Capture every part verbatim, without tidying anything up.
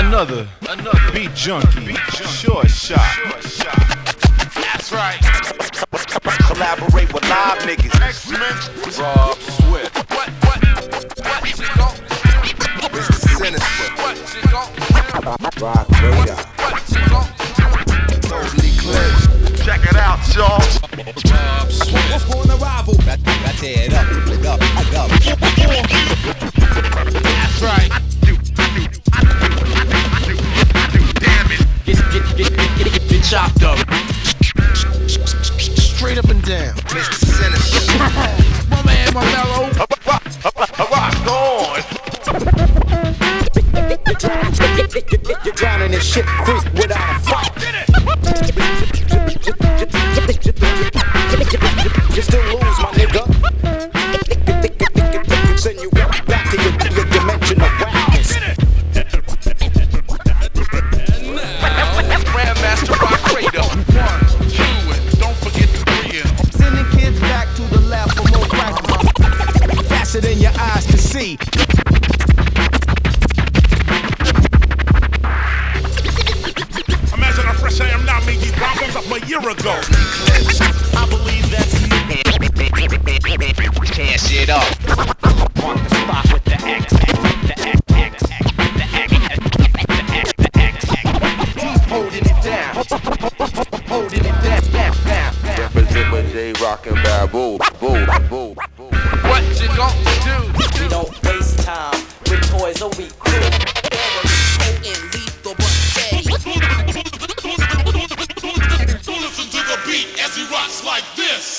Another, another beat junkie, beat junkie. Short shot. Short shot. That's right. Collaborate with live niggas. X-Men. Rob Swift. What, what, what you gon' do? Mister Sinister. What you gon' do? Rock Radar. What you gon' do? Totally Eclipse. Check it out, y'all. Rob Swift. What's going to rival? I, I tear it up, it up, it up. That's right. Damn it. Get, get, get, get, get, get chopped up. Straight up and down. Mister Sinister. My man, my mellow. Rock on. You're drowning in shit creek without a fight. You still lose, my nigga. Send you back to your, your dimension of wildness. Grandmaster Rock Radar. One, two, and don't forget the three. Sending kids back to the lab for more practice. Faster than your eyes can see. Imagine how fresh I am now, made these problems up a year ago. I believe that's Tear shit up. On the spot with the X, the X, the X, the X, the X, the X, the X. Holding it down. Holding it down, down, down, down. Represent with J Rock and Babu. Boo, boo, boo. What you gon' do? We don't waste time with toys, or we crew. listen to the beat as he rocks like this.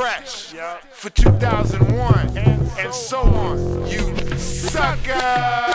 For two thousand one and so on, you sucker!